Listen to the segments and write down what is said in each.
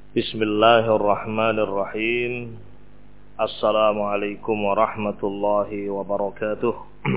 Bismillahirrahmanirrahim. Assalamualaikum warahmatullahi wabarakatuh.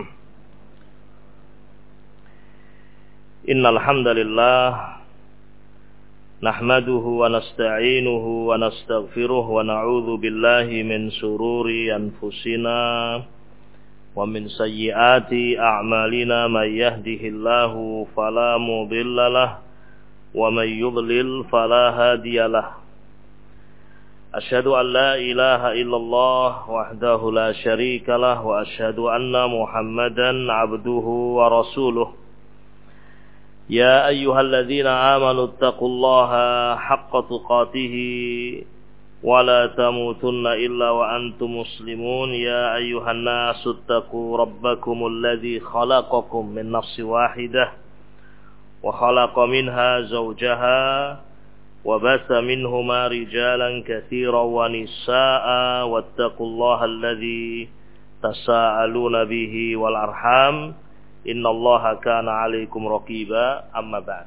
Innal hamdalillah nahmaduhu wa nasta'inuhu wa nastaghfiruh wa na'udzu billahi min shururi anfusina wa min sayyiati a'malina may yahdihillahu fala mudhillalah wa may yudlil fala hadiyalah. Asyhadu an la ilaha illallah wahdahu la syarikalah wa asyhadu anna Muhammadan abduhu wa rasuluh. Ya ayyuhalladzina amanu taqullaha haqqa tuqatih wa la tamutunna illa wa antum muslimun. Ya ayyuhan nasu taqu rabbakumul ladzi khalaqakum min nafsin wahidah wa khalaqa minha zawjaha وبث منهما رجالا كثيرا ونساء واتقوا الله الذي تساءلون به والأرحام إن الله كان عليكم رقيبا أما بعد.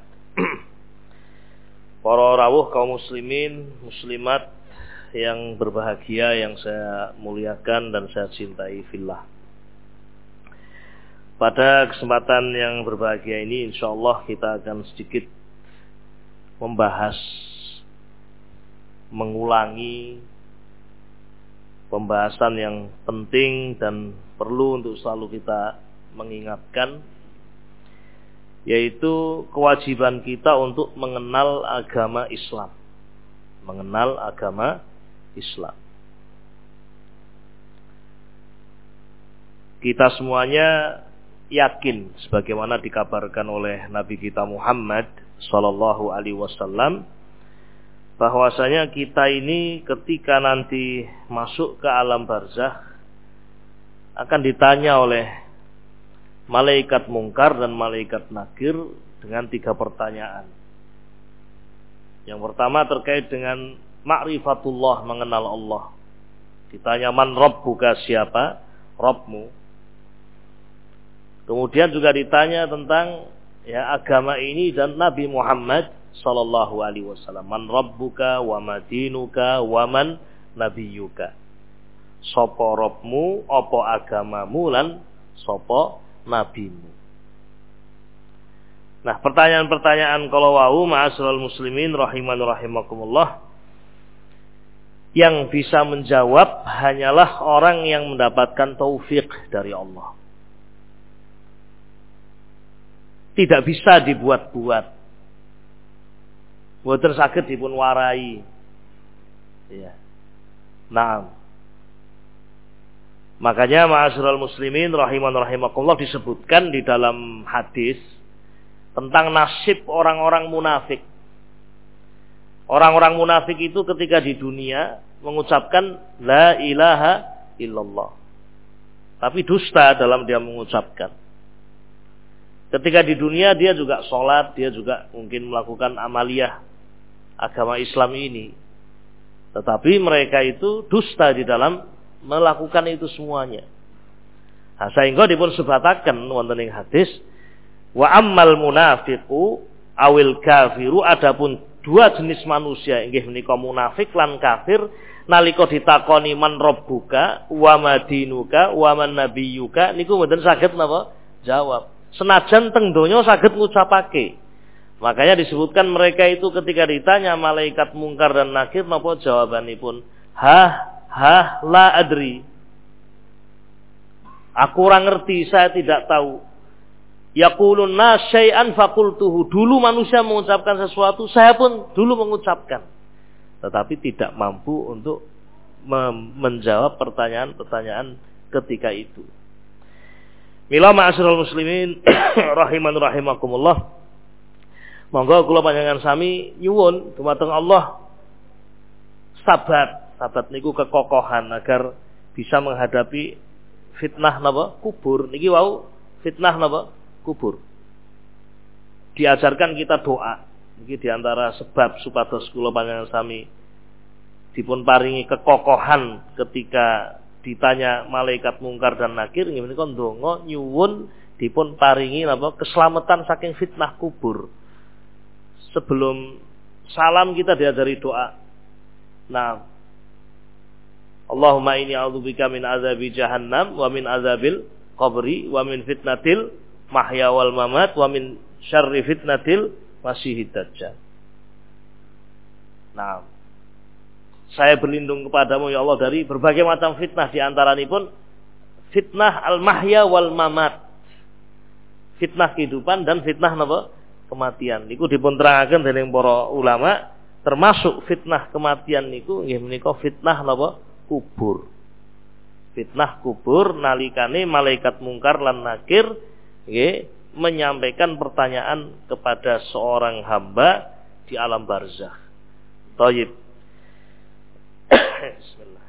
Para rawuh kaum muslimin muslimat yang berbahagia, yang saya muliakan dan saya cintai fillah. Pada kesempatan yang berbahagia ini insyaallah kita akan sedikit mengulangi pembahasan yang penting dan perlu untuk selalu kita mengingatkan, yaitu kewajiban kita untuk mengenal agama Islam. Mengenal agama Islam. Kita semuanya yakin sebagaimana dikabarkan oleh Nabi kita Muhammad sallallahu alaihi wasallam bahwasanya kita ini ketika nanti masuk ke alam barzakh akan ditanya oleh malaikat mungkar dan malaikat nakir dengan 3 pertanyaan. Yang pertama terkait dengan ma'rifatullah, mengenal Allah. Ditanya man rabbuka, siapa Rabbmu. Kemudian juga ditanya tentang agama ini dan Nabi Muhammad sallallahu alaihi wasallam. Man rabbuka wa madinuka wa man nabiyuka. Sapa Rabbmu, apa agamamu, lan sapa nabimu. Nah, pertanyaan-pertanyaan kalau wau ma'asyiral muslimin rahiman rahimakumullah, yang bisa menjawab hanyalah orang yang mendapatkan taufik dari Allah. Tidak bisa dibuat-buat. Boten saged dipun warai. Ya. Naam. Makanya ma'asyiral muslimin rahiman rahimakumullah disebutkan di dalam hadis tentang nasib orang-orang munafik. Orang-orang munafik itu ketika di dunia mengucapkan la ilaha illallah. Tapi dusta dalam dia mengucapkan. Ketika di dunia dia juga sholat, dia juga mungkin melakukan amaliyah agama Islam ini. Tetapi mereka itu dusta di dalam melakukan itu semuanya. Nah, sehingga dipun sebataken wonten ing hadis, wa ammal munafiqu awil kafiru, adapun 2 jenis manusia inggih menika munafik lan kafir, nalika ditakoni man rabbuka wa madinuka wa man nabiyuka niku mboten saged napa jawab. Senajan teng donya saged ngucapake. Makanya disebutkan mereka itu ketika ditanya malaikat mungkar dan nakir napa jawabanipun? La adri. Aku kurang ngerti, saya tidak tahu. Yaqulun nas syai'an faqultuhu. Dulu manusia mengucapkan sesuatu, saya pun dulu mengucapkan. Tetapi tidak mampu untuk menjawab pertanyaan-pertanyaan ketika itu. Mila ma'asyiral muslimin rahiman rahimakumullah. Monggo kula panjenengan sami nyuwun dumateng Allah sabat niku kekokohan agar bisa menghadapi fitnah napa kubur. Niki wau fitnah napa kubur. Diajarkan kita doa. Niki diantara sebab supados kula panjenengan sami dipun paringi kekokohan ketika ditanya malaikat mungkar dan nakir, nggih menika ndonga nyuwun dipun paringi napa keselamatan saking fitnah kubur. Sebelum salam kita diajari doa. Nah, Allahumma inni a'udzubika min azabi jahannam wa min azabil qabri wa min fitnatil mahya wal mamat wa min syarri fitnatil masiihid dajjal. Nah, saya berlindung kepadamu ya Allah dari berbagai macam fitnah, di antaranya pun fitnah al-mahya wal mamat. Fitnah kehidupan dan fitnah napa? Kematian. Niku dipun terangaken dening para ulama, termasuk fitnah kematian niku nggih menika fitnah napa? Kubur. Fitnah kubur nalikane malaikat mungkar lan nakir nggih menyampaikan pertanyaan kepada seorang hamba di alam barzakh. Thayyib. Bismillah.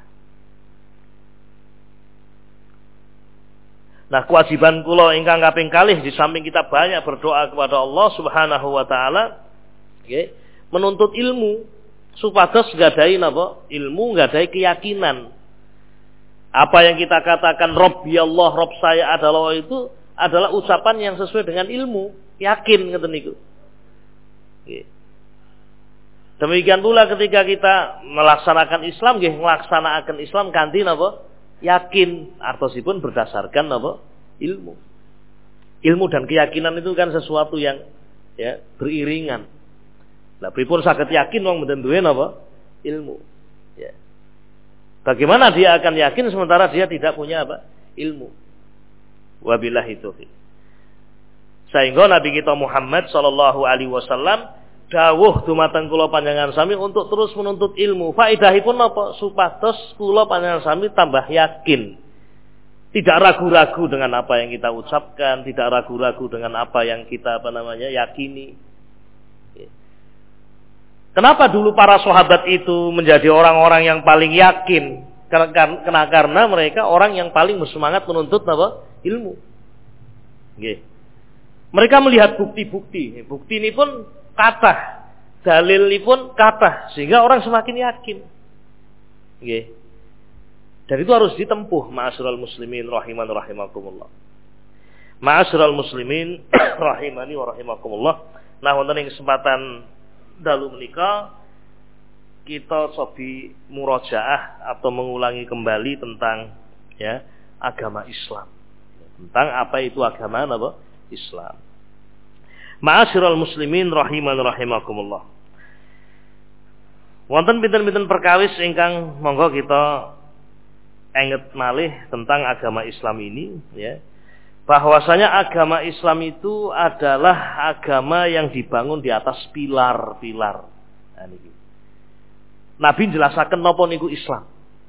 Nah, kewajiban kula ingkang kaping kalih di samping kita banyak berdoa kepada Allah Subhanahu wa taala nggih menuntut ilmu supados nggadahi napa? Ilmu nggadahi keyakinan. Apa yang kita katakan Rabbi Allah, Rabb saya adalah itu adalah ucapan yang sesuai dengan ilmu, yakin ngeten niku. Nggih. Demikian pula ketika kita melaksanakan Islam nggih melaksanakan Islam kanthi napa? Yakin, artosipun berdasarkan napa? Ilmu. Ilmu dan keyakinan itu kan sesuatu yang ya beriringan. Lah pripun saged yakin wong mboten duwe napa? Ilmu. Ya. Bagaimana dia akan yakin sementara dia tidak punya apa? Ilmu. Wabillahi taufiq. Sehingga Nabi kita Muhammad sallallahu alaihi wasallam dawuh dumateng kula panjenengan sami untuk terus menuntut ilmu. Faedahipun napa? Supados kula panjenengan sami tambah yakin. Tidak ragu-ragu dengan apa yang kita ucapkan, tidak ragu-ragu dengan apa yang kita yakini. Kenapa dulu para sahabat itu menjadi orang-orang yang paling yakin? Karena mereka orang yang paling bersemangat menuntut apa? Ilmu. Nggih. Mereka melihat bukti-bukti. Bukti ini pun kathah, dalil ini pun kathah, sehingga orang semakin yakin. Nggih. Dan itu harus ditempuh, ma'asyiral muslimin rahiman rahimakumullah. Ma'asyiral muslimin rahimani wa rahimakumullah. Nah, wonten ing kesempatan dalu menika kita cobi murajaah atau mengulangi kembali tentang ya agama Islam. Tentang apa itu agama apa? Islam. Ma'asyiral muslimin rahiman rahimakumullah. Wonten pinten-pinten perkawis ingkang monggo kita enget malih tentang agama Islam ini ya. Bahwasanya agama Islam itu adalah agama yang dibangun di atas pilar-pilar. Nah, niki. Nabi njelasaken napa niku Islam.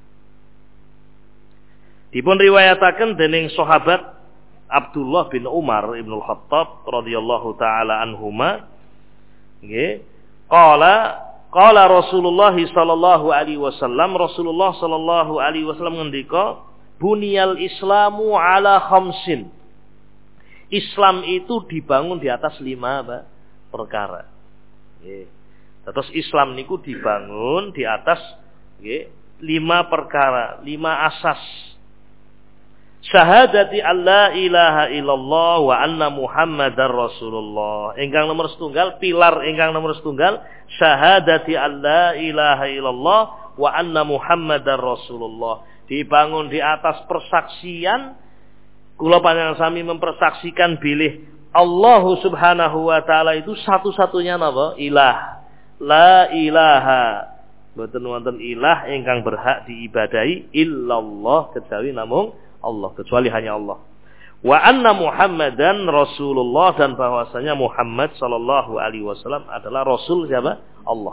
Dipun riwayataken dening sahabat Abdullah bin Umar Ibnul Khattab radhiyallahu taala anhuma nggih qala Rasulullah sallallahu alaihi wasallam Rasulullah sallallahu alaihi wasallam ngendika buniyal islamu ala khamsin. Islam itu dibangun di atas 5 perkara. Nggih. Terus Islam niku dibangun di atas nggih 5 perkara, 5 asas. Syahadati alla ilaha illallah wa anna Muhammadar Rasulullah. Ingkang nomor setunggal, pilar ingkang nomor setunggal, syahadati alla ilaha illallah wa anna Muhammadar Rasulullah. Dibangun di atas persaksian. Kula panjenengan sami mempersaksikan bilih Allah Subhanahu wa taala itu satu-satunya napa? Ilah. La ilaha. Mboten wonten ilah ingkang berhak diibadahi illallah kecuali namung Allah, kecuali hanya Allah. Wa anna Muhammadan Rasulullah, dan bahwasanya Muhammad sallallahu alaihi wasallam adalah rasul siapa? Allah.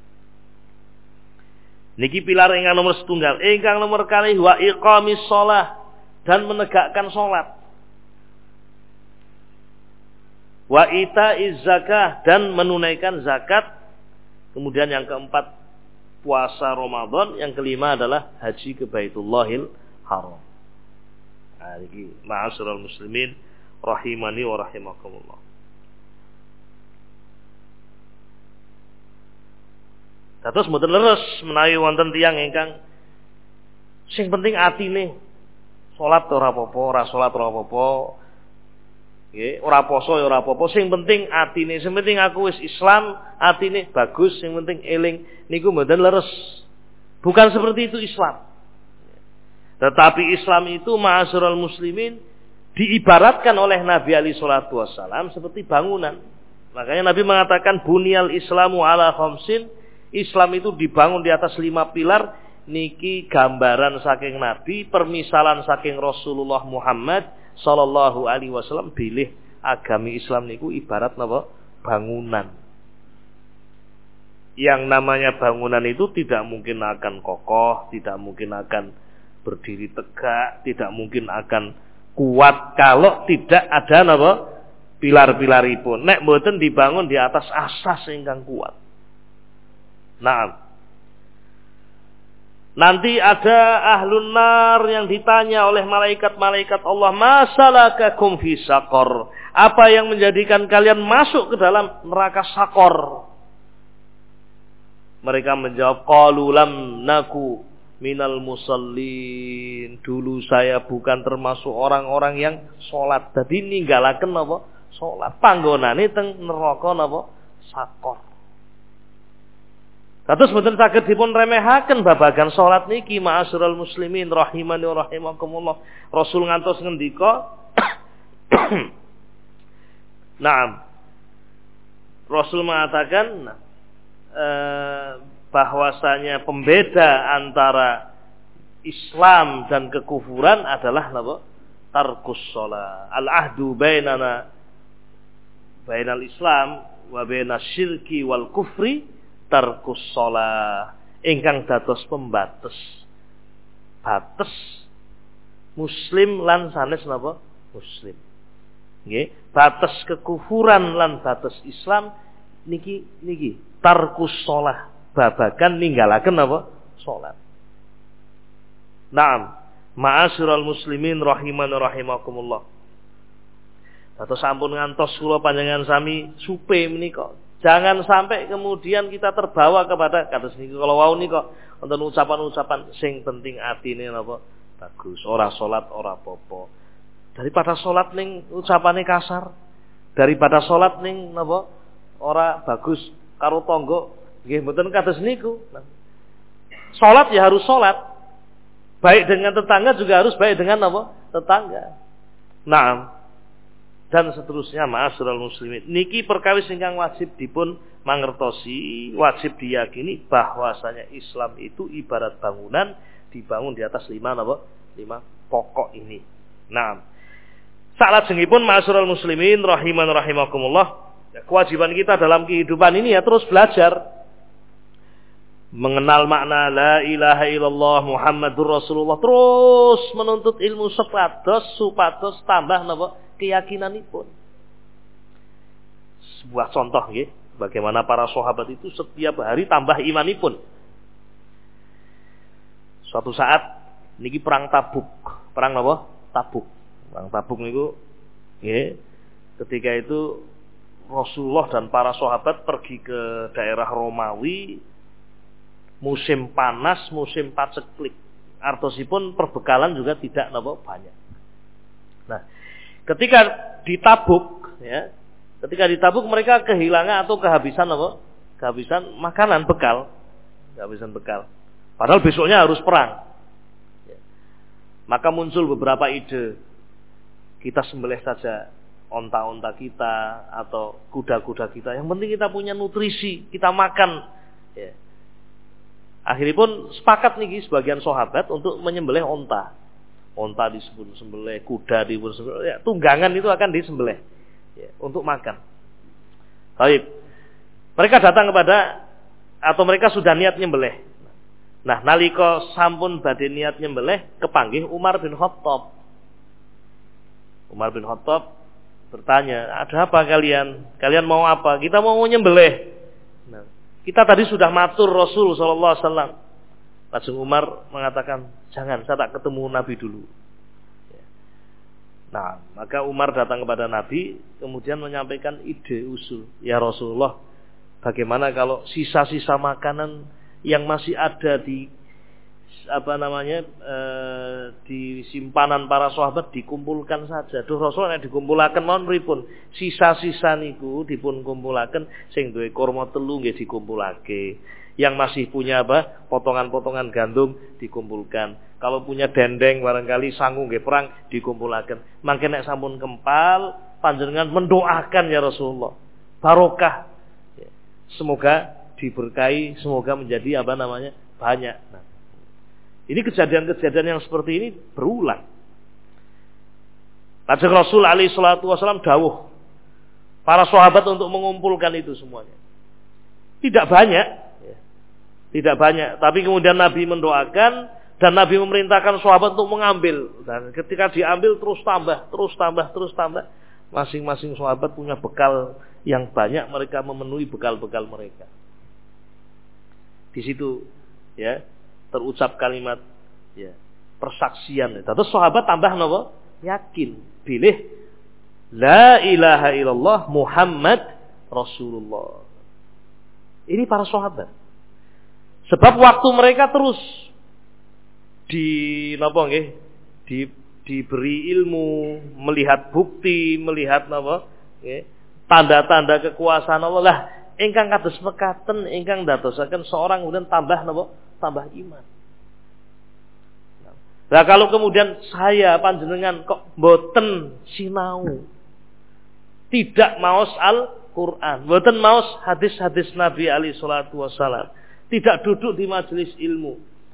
Niki pilar ingkang nomor setunggal. Ingkang nomor kalih wa iqamis shalah, dan menegakkan salat. Wa itaiz zakah, dan menunaikan zakat. Kemudian yang keempat puasa Ramadan, yang kelima adalah haji ke Baitullahil Haram. Nah, iki ma'asyiral muslimin rahimani wa rahimakumullah. Terus mboten leres menawi wonten tiyang ingkang sing penting atine salat ora apa-apa, ora salat ora apa-apa. Nggih, ora poso ya ora apa-apa, sing penting atine, sing penting aku wis Islam, atine bagus, sing penting eling niku mboten leres. Bukan seperti itu Islam. Tetapi Islam itu ma'asyiral muslimin diibaratkan oleh Nabi alaihi salatu wassalam seperti bangunan. Makanya Nabi mengatakan bunyal Islamu ala khamsin. Islam itu dibangun di atas 5 pilar. Niki gambaran saking Nabi, permisalan saking Rasulullah Muhammad sallallahu alaihi wasallam bilih agami Islam niku ibarat napa? Bangunan. Yang namanya bangunan itu tidak mungkin akan kokoh, tidak mungkin akan berdiri tegak, tidak mungkin akan kuat kalau tidak ada napa? Pilar-pilaripun. Nek mboten dibangun di atas asas ingkang kuat. Naam. Nanti ada ahlun nar yang ditanya oleh malaikat-malaikat Allah, "Masalakakum fi saqar?" Apa yang menjadikan kalian masuk ke dalam neraka Saqar? Mereka menjawab, "Qalu lam naku minal musallin." Dulu saya bukan termasuk orang-orang yang salat. Dadi ninggalaken apa? Salat. Panggonane teng neraka napa? Saqar. Kados mboten saged dipun remehaken babagan salat niki ma'asyiral muslimin rahimani wa rahimakumullah. Rasul ngantos ngendika Naam. Rasul mengatakan bahwasanya pembeda antara Islam dan kekufuran adalah apa? Tarkus shalah. Al-ahdu bainal Islam wa bainas syirki wal kufri tarkus shalah. Ingkang dados pembatas batas muslim lan sanes napa? Muslim. Nggih, batas kekufuran lan batas Islam niki tarkus shalah. Babagan ninggalaken apa? Salat. Naam, ma'asyiral muslimin rahiman rahimakumullah. Atau sampun ngantos kula panjenengan sami supe menika. Jangan sampai kemudian kita terbawa kepada kados niki kalau wau nika wonten ucapan-ucapan sing penting atine napa? Bagus, ora salat ora apa-apa. Daripada salat ning ucapane kasar, daripada salat ning napa? Ora bagus karo tangga. Nggih mboten kados niku. Salat ya harus salat. Baik dengan tetangga juga harus baik dengan apa? Tetangga. Naam. Dan seterusnya ma'asyiral muslimin. Niki perkawis ingkang wajib dipun mangertosi, wajib diyakini bahwasanya Islam itu ibarat bangunan dibangun di atas 5 pokok ini. Naam. Salajengipun ma'asyiral muslimin rahiman rahimakumullah. Kewajiban kita dalam kehidupan ini ya terus belajar mengenal makna la ilaha illallah Muhammadur Rasulullah, terus menuntut ilmu supados tambah napa keyakinanipun. Sebuah contoh nggih, bagaimana para sahabat itu setiap hari tambah imanipun. Suatu saat niki perang Tabuk. Perang napa? Tabuk. Perang Tabuk niku nggih, ketika itu Rasulullah dan para sahabat pergi ke daerah Romawi. Musim panas, musim paceklik. Artosipun perbekalan juga tidak banyak. Nah, ketika di Tabuk, ya, ketika di Tabuk mereka kehilangan atau kehabisan kehabisan makanan bekal, kehabisan bekal. Padahal besoknya harus perang. Ya. Maka muncul beberapa ide. Kita sembelih saja onta-onta kita atau kuda-kuda kita. Yang penting kita punya nutrisi, kita makan. Ya. Akhirnya pun sepakat nih sebagian sahabat untuk menyembelih onta. Onta disembelih, kuda disembelih, ya, tunggangan itu akan disembelih ya, untuk makan. Baik. Mereka datang kepada atau mereka sudah niat nyembelih. Nah, nalika sampun badhe niat nyembelih, kepanggih Umar bin Khattab. Umar bin Khattab bertanya, "Ada apa kalian? Kalian mau apa?" "Kita mau nyembelih." Nah, kita tadi sudah matur Rasul sallallahu alaihi wasallam. Langsung Umar mengatakan, "Jangan, saya tak ketemu Nabi dulu." Nah, maka Umar datang kepada Nabi, kemudian menyampaikan ide usul. "Ya Rasulullah, bagaimana kalau sisa-sisa makanan yang masih ada di di simpanan para sahabat dikumpulkan saja." Duh Rasul nek dikumpulaken mawon pripun? Sisa-sisa niku dipun kumpulaken, sing duwe kurma telu nggih dikumpulake. Yang masih punya apa? Potongan-potongan gandum dikumpulkan. Kalau punya dendeng barangkali sanggup nggih perang dikumpulaken. Mangke nek sampun kempal panjenengan mendoakan ya Rasulullah. Barokah. Semoga diberkahi, semoga menjadi apa namanya? Banyak. Nah, ini kejadian-kejadian yang seperti ini berulang. Kanjeng Rasul alaihi salatu wasallam dawuh para sahabat untuk mengumpulkan itu semuanya. Tidak banyak, tidak banyak. Tapi kemudian Nabi mendoakan dan Nabi memerintahkan sahabat untuk mengambil. Dan ketika diambil terus tambah. Masing-masing sahabat punya bekal yang banyak, mereka memenuhi bekal-bekal mereka. Di situ ya terucap kalimat ya persaksian. Terus sahabat tambah napa? Yakin, pilih la ilaha illallah Muhammad Rasulullah. Ini para sahabat. Sebab waktu mereka terus diberi ilmu, melihat bukti, melihat tanda-tanda kekuasaan Allah lah. Ingkang kados mekaten, ingkang dadosaken seorang kemudian tambah iman. Nah, kalau kemudian saya panjenengan kok boten sinau, tidak maos Al-Quran, boten maos hadis-hadis Nabi alaihi salatu wassalam, tidak duduk di majelis ilmu.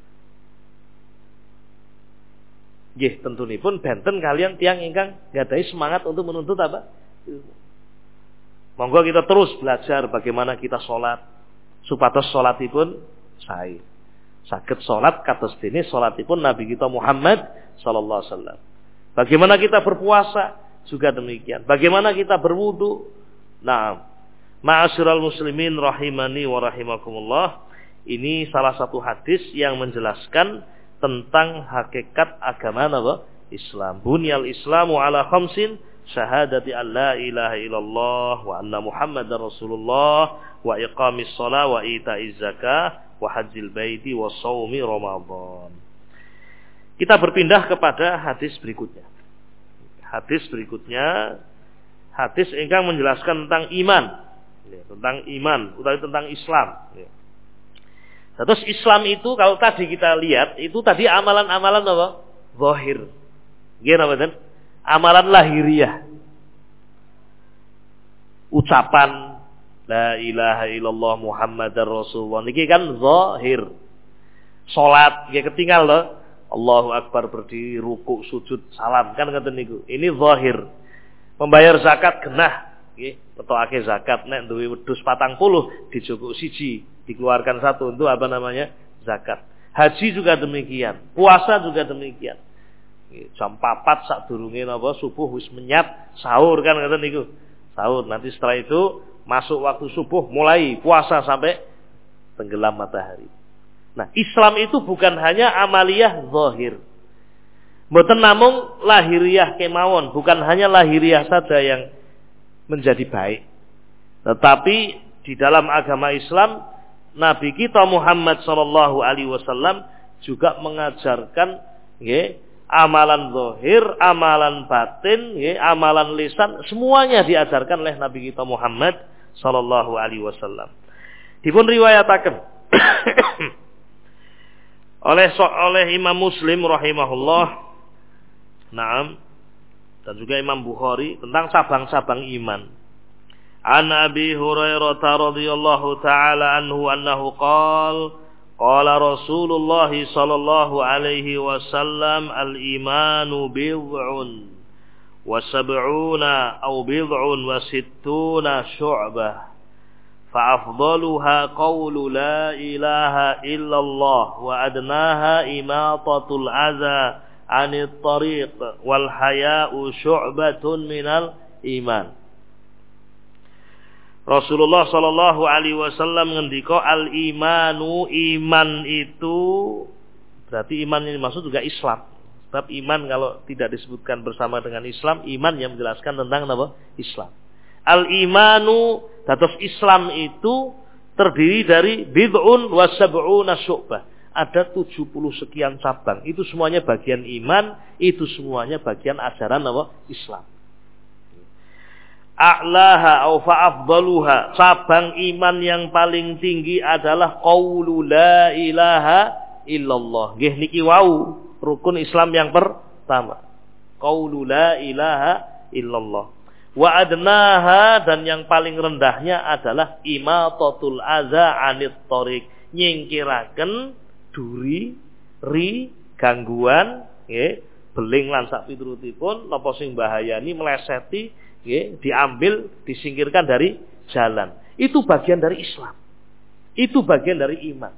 Nggih, tentunipun benten kalian tiang ingkang gadahi semangat untuk menuntut apa? Ilmu. Monggo kita terus belajar bagaimana kita sholat supados sholatipun sae. Saged sholat kados dene sholatipun Nabi kita Muhammad sallallahu alaihi wasallam. Bagaimana kita berpuasa juga demikian. Bagaimana kita berwudu. Nah, ma'asyiral muslimin rahimani wa rahimakumullah. Ini salah satu hadis yang menjelaskan tentang hakikat agama Islam. Bunyal Islamu ala khamsin, syahadati an la ilaha illallah wa anna Muhammadar Rasulullah wa iqamis shalah wa ita'iz zakah wa hajjil baiti wa shaumi Ramadan. Kita berpindah kepada hadis berikutnya. Hadis berikutnya hadis ingkang menjelaskan tentang iman, utawi tentang Islam. Terus Islam itu kalau tadi kita lihat itu tadi amalan-amalan apa? Zahir. Nggih napa ten? Amalan lahiriah. Ucapan la ilaha illallah Muhammadar Rasulullah niki kan zahir. Salat nggih ketinggal lho. Allahu Akbar berdiri, ruku, sujud, salam kan ngoten niku. Ini zahir. Membayar zakat genah nggih, metokake zakat nek duwe wedhus 40 dijukuk siji, dikeluarkan satu untuk apa namanya? Zakat. Haji juga demikian, puasa juga demikian. Jam 4 sadurunge napa subuh wis menyat sahur kan ngoten niku. Sahur nanti setelah itu masuk waktu subuh mulai puasa sampai tenggelam matahari. Nah, Islam itu bukan hanya amaliyah zahir. Mboten namung lahiriah kemawon, bukan hanya lahiriah saja yang menjadi baik. Tetapi di dalam agama Islam, Nabi kita Muhammad sallallahu alaihi wasallam juga mengajarkan nggih, amalan zahir, amalan batin, nggih, amalan lisan, semuanya diajarkan oleh Nabi kita Muhammad sallallahu alaihi wasallam. Dipun riwayataken oleh Imam Muslim rahimahullah, naam, dan juga Imam Bukhari tentang cabang-cabang iman. An Abi Hurairah radhiyallahu taala anhu annahu qala Rasulullah sallallahu alaihi wasallam al-imanu bid'un wa sab'una aw bid'un wa sittuna syu'bah. فأفضلها قول لا إله إلا الله وأدناها إماطة الأذى عن الطريق والحياء شعبة من الإيمان. Rasulullah sallallahu alaihi wasallam ngendika al-imanu, iman itu berarti iman ini maksud juga Islam. Sebab iman kalau tidak disebutkan bersama dengan Islam, iman yang menjelaskan tentang apa? Islam. Al-imanu, dados Islam itu terdiri dari bid'un wa sab'una syu'bah. Ada 70 sekian cabang. Itu semuanya bagian iman, itu semuanya bagian ajaran apa? Islam. a'laha au fa'afdaluha, cabang iman yang paling tinggi adalah qaulu la ilaha illallah. Nggih niki wau rukun Islam yang pertama. Qaulu la ilaha illallah. Wa adnaha, dan yang paling rendahnya adalah imatatul adza 'anit thoriq, nyingkiraken duri, ri, gangguan, nggih, beling lan sak piturutipun napa sing bahayani, meleseti, nggih, diambil, disingkirkan dari jalan. Itu bagian dari Islam. Itu bagian dari iman.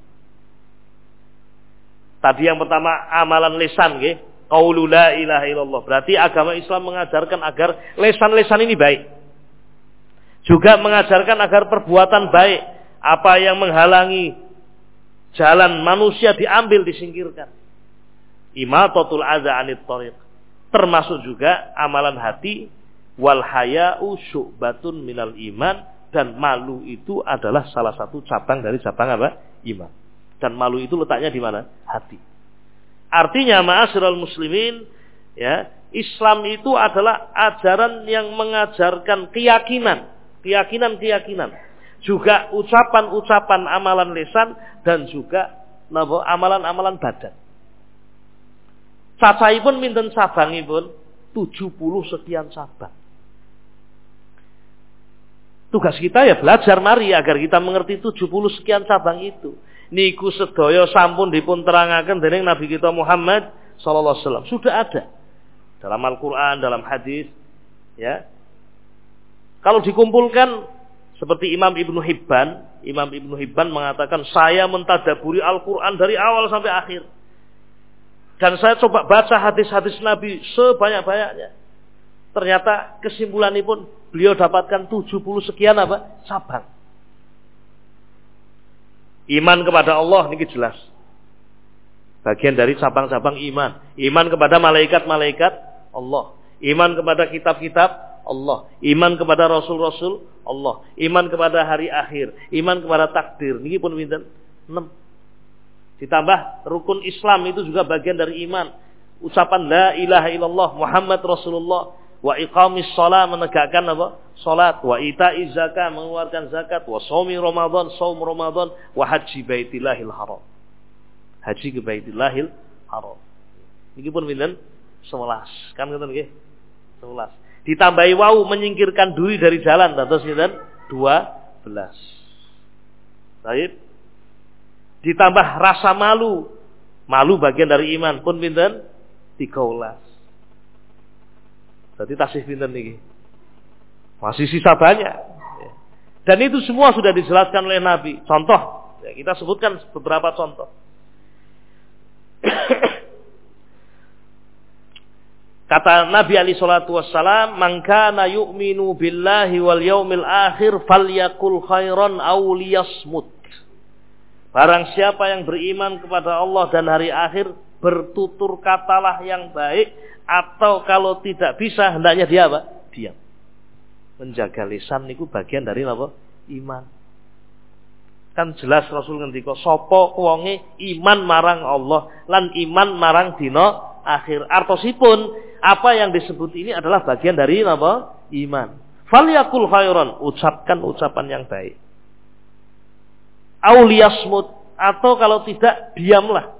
Tadi yang pertama amalan lisan, nggih, qaulu la ilaha illallah. Berarti agama Islam mengajarkan agar lisan-lisan ini baik. Juga mengajarkan agar perbuatan baik, apa yang menghalangi jalan manusia diambil, disingkirkan. Imatatul adza 'anit thoriq. Termasuk juga amalan hati, wal haya'u syu'batun minal iman, dan malu itu adalah salah satu cabang dari cabang apa? Iman. Dan malu itu letaknya di mana? Hati. Artinya ma'asyiral muslimin, ya, Islam itu adalah ajaran yang mengajarkan keyakinan, juga ucapan-ucapan amalan lisan, dan juga amalan-amalan badan. Cacaipun minten cabangipun 70 sekian cabang. Tugas kita ya belajar mari agar kita mengerti 70 sekian cabang itu. Niku sedaya sampun dipun terangaken dening Nabi kita Muhammad sallallahu alaihi wasallam. Sudah ada dalam Al-Qur'an, dalam hadis, ya. Kalau dikumpulkan seperti Imam Ibnu Hibban mengatakan, saya mentadaburi Al-Qur'an dari awal sampai akhir. Dan saya coba baca hadis-hadis Nabi sebanyak-banyaknya. Ternyata kesimpulannya pun beliau dapatkan 70 sekian apa? Cabang. Iman kepada Allah ini jelas. Bagian dari cabang-cabang iman. Iman kepada malaikat-malaikat Allah. Iman kepada kitab-kitab Allah. Iman kepada rasul-rasul Allah. Iman kepada hari akhir. Iman kepada takdir. Ini pun pinten 6. Ditambah rukun Islam itu juga bagian dari iman. Ucapan la ilaha illallah Muhammad Rasulullah, wa iqamis shalah, menegakkan apa? Salat, wa ita'iz zakah, mengeluarkan zakat, wa shaumi Ramadan, saum Ramadan, wa haji baitillahil haram. Haji ke baitillahil haram. Niki pun pinten? 11. Kan ngoten nggih? 11. Ditambahi wau menyingkirkan duri dari jalan, terus pinten? 12. Baik. Ditambah rasa malu. Malu bagian dari iman pun pinten? 13. Berarti tasih pinten niki? Masih sisa banyak. Dan itu semua sudah dijelaskan oleh Nabi. Contoh, ya, kita sebutkan beberapa contoh. Kata Nabi alaihi salatu wassalam, "Man kana yu'minu billahi wal yaumil akhir falyakul khairan aw liyasmut." Barang siapa yang beriman kepada Allah dan hari akhir, bertutur katalah yang baik, atau kalau tidak bisa hendaknya dia apa? Diam. Menjaga lisan niku bagian dari apa? Iman. Kan jelas Rasul ngendika, sapa wonge iman marang Allah lan iman marang dina akhir. Artosipun apa yang disebut ini adalah bagian dari apa? Iman. Falyakul khairan, ucapkan ucapan yang baik. Auliyasmut, atau kalau tidak diamlah.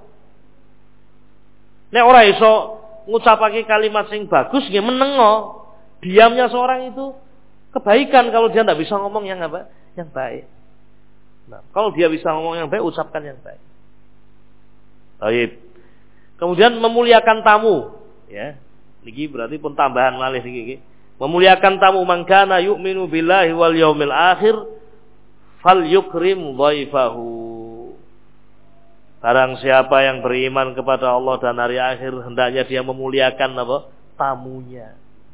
Nek ora iso ngucapake kalimat sing bagus nggih menengo. Diamnya seorang itu kebaikan kalau dia tidak bisa ngomong yang apa? Yang baik. Nah, kalau dia bisa ngomong yang baik, ucapkan yang baik. Baik. Kemudian memuliakan tamu, ya. Niki berarti pun tambahan malih niki. Memuliakan tamu, man kana yu'minu billahi wal yaumil akhir fal yukrim dhaifahu. Barang siapa yang beriman kepada Allah dan hari akhir, hendaknya dia memuliakan apa? Tamunya.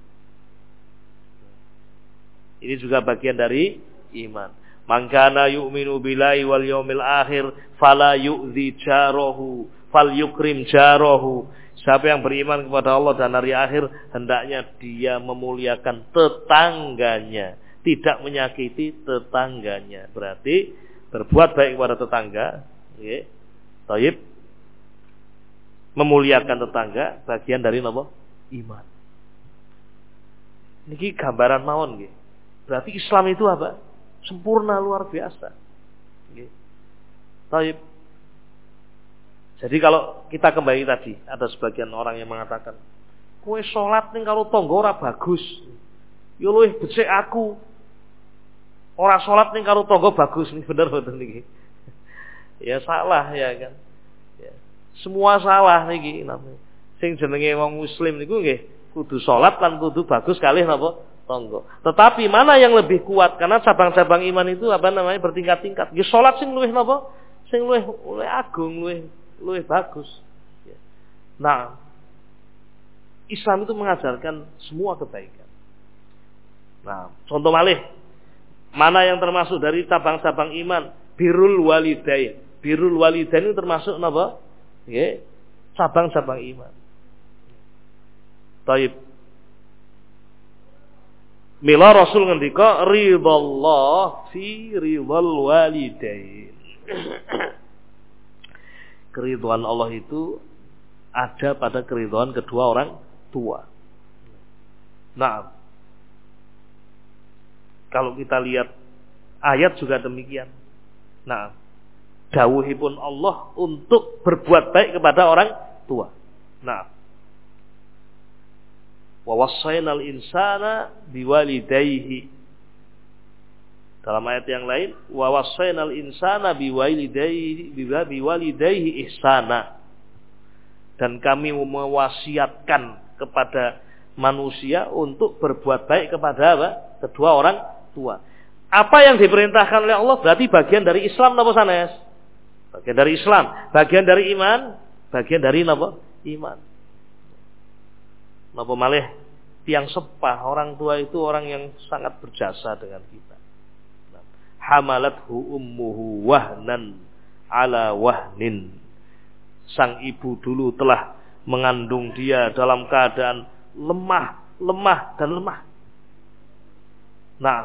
Ini juga bagian dari iman. Man kana yu'minu billahi wal yaumil akhir fala yu'dhi jarahu fal yukrim jarahu. Siapa yang beriman kepada Allah dan hari akhir, hendaknya dia memuliakan tetangganya, tidak menyakiti tetangganya. Berarti berbuat baik kepada tetangga, nggih. Taib, memuliakan tetangga bagian dari apa? Iman. Niki gambaran mawon nggih. Berarti Islam itu apa? Sempurna, luar biasa. Baik. Jadi kalau kita kembali tadi, ada sebagian orang yang mengatakan, kowe sholat ning karo tangga ora bagus. Yo luwih becik aku. Ora sholat ning karo tangga bagus. Ini bener mboten niki? Ya salah ya kan. Ya. Semua salah niki namanya. Sing jenenge wong muslim niku nggih kudu sholat lan kudu bagus kalih napa tangga. Tetapi mana yang lebih kuat? Karena cabang-cabang iman itu apa namanya bertingkat-tingkat. Ya sholat sing luwih napa? Sing luwih agung, luwih bagus. Ya. Nah, Islam itu mengajarkan semua kebaikan. Nah, contoh malih, mana yang termasuk dari cabang-cabang iman? Birrul walidain. Birrul walidain itu termasuk napa? Ya, cabang-cabang iman. Taib. Mila Rasul ngendika ridallah fi ridal walidain. Keridhaan Allah itu ada pada keridhaan kedua orang tua. Nah, kalau kita lihat ayat juga demikian. Nah, dawuhipun Allah untuk berbuat baik kepada orang tua. Nah, wa wassaynal insana biwalidayhi. Dalam ayat yang lain, wa wassaynal insana biwalidayhi ihsana. Dan kami mewasiatkan kepada manusia untuk berbuat baik kepada apa? Kedua orang tua. Apa yang diperintahkan oleh Allah berarti bagian dari Islam napa sanes? Bagian dari Islam, bagian dari iman, bagian dari napa? Iman. Napa malih tiang sepah, orang tua itu orang yang sangat berjasa dengan kita. Hamalathu ummuhu wahnan ala wahnin. Sang ibu dulu telah mengandung dia dalam keadaan lemah dan lemah. Nah,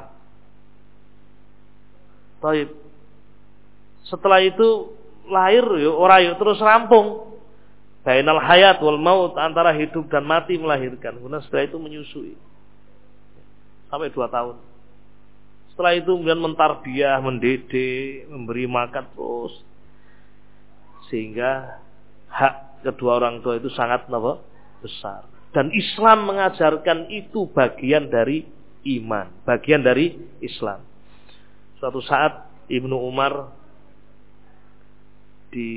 baik. Setelah itu lahir terus rampung. Bainal hayat wal maut, antara hidup dan mati melahirkan. Kemudian setelah itu menyusui sampai 2 tahun. Setelah itu kemudian mentarbiyah, mendidik, memberi makan terus, sehingga hak kedua orang tua itu sangat besar. Dan Islam mengajarkan itu bagian dari iman, bagian dari Islam. Suatu saat Ibnu Umar di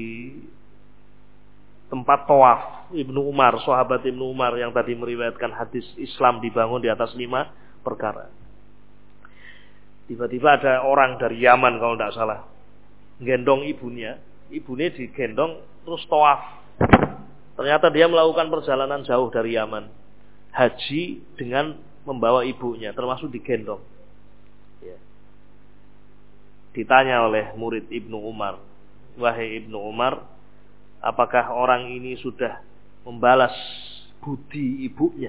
tempat tawaf, Ibnu Umar, sahabat Ibnu Umar yang tadi meriwayatkan hadis Islam dibangun di atas 5 perkara. Tiba-tiba ada orang dari Yaman kalau tidak salah, gendong ibunya digendong terus tawaf. Ternyata dia melakukan perjalanan jauh dari Yaman, haji dengan membawa ibunya, termasuk digendong. Ya. Ditanya oleh murid Ibnu Umar, wahai Ibnu Umar, apakah orang ini sudah membalas budi ibunya?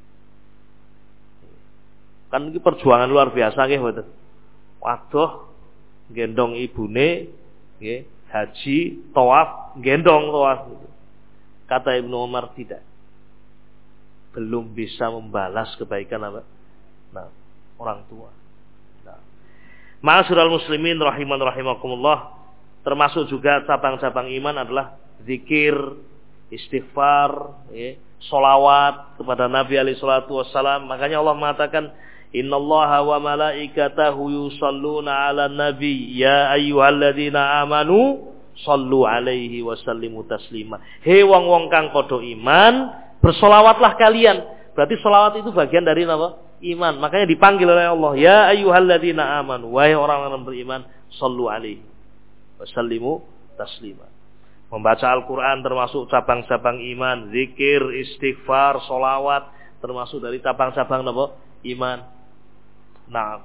Kan ini perjuangan luar biasa nggih mboten. Waduh, gendong ibune, nggih, haji, tawaf, gendong tawaf. Kata Ibnu Umar, tidak. Belum bisa membalas kebaikan apa? Nah, orang tua. Nah. Ma'asyiral muslimin rahimakumullah, termasuk juga cabang-cabang iman adalah zikir, istighfar, ya, sholawat kepada Nabi alaihi salatu wassalam. Makanya Allah mengatakan, innallaha wa malaikatahu yusalluna ala nabi ya ayyuhalladzina amanu sallu alaihi wa sallimu taslima. Hei wong-wong kang padha iman, bersolawatlah kalian. Berarti solawat itu bagian dari apa? Iman. Makanya dipanggil oleh Allah, ya ayyuhalladzina amanu, wahai orang-orang beriman, sallu alaihi wa sallimu taslima. Membaca Al-Quran termasuk cabang-cabang iman, zikir, istighfar, solawat termasuk dari cabang-cabang apa? Iman. Nah,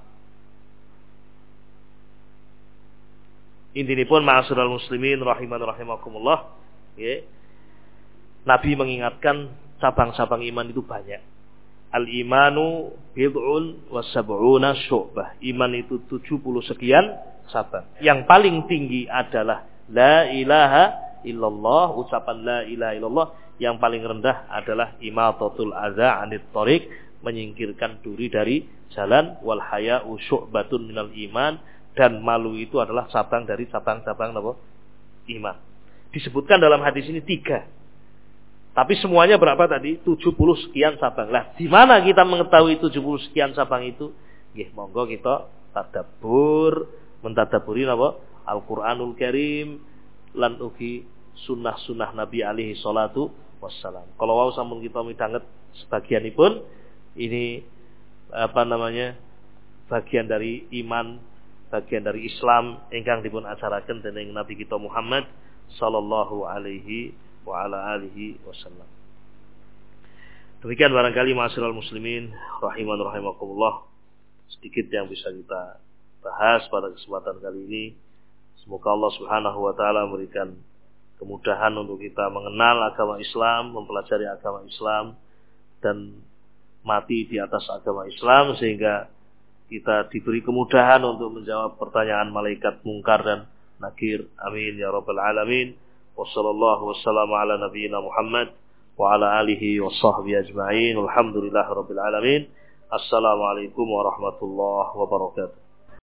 intinipun ma'asyiral muslimin rahimakumullah, ya. Nabi mengingatkan cabang-cabang iman itu banyak. Al-imanu bid'un wa sab'una syu'bah. Iman itu 70 sekian cabang. Yang paling tinggi adalah la ilaha illallah, ucapan la ilaha illallah. Yang paling rendah adalah imatatul adza 'anit thariq, menyingkirkan duri dari jalan, wal haya'u syu'batun minal iman, dan malu itu adalah cabang dari cabang-cabang apa? Iman. Disebutkan dalam hadis ini 3. Tapi semuanya berapa tadi? 70 sekian cabang. Lah, di mana kita mengetahui 70 sekian cabang itu? Nggih, monggo kita tadabbur, mentadaburi napa? Al-Qur'anul Karim lan ugi sunnah-sunnah Nabi alaihi salatu wassalam. Kalau wau sampun kita midhanget sebagianipun, ini bagian dari iman, bagian dari Islam ingkang dipun acaraken dening Nabi kita Muhammad sallallahu alaihi wa ala alihi wasallam. Demikian barangkali ma'asyiral muslimin rahiman rahimakumullah, sedikit yang bisa kita bahas pada kesempatan kali ini. Semoga Allah Subhanahu wa taala memberikan kemudahan untuk kita mengenal agama Islam, mempelajari agama Islam, dan mati di atas agama Islam, sehingga kita diberi kemudahan untuk menjawab pertanyaan malaikat mungkar dan nakir. Amin ya rabbal alamin. Wassallallahu wassalamu ala nabiyyina Muhammad wa ala alihi wa sahbihi ajma'in. Walhamdulillahi rabbil alamin. Assalamualaikum warahmatullahi wabarakatuh.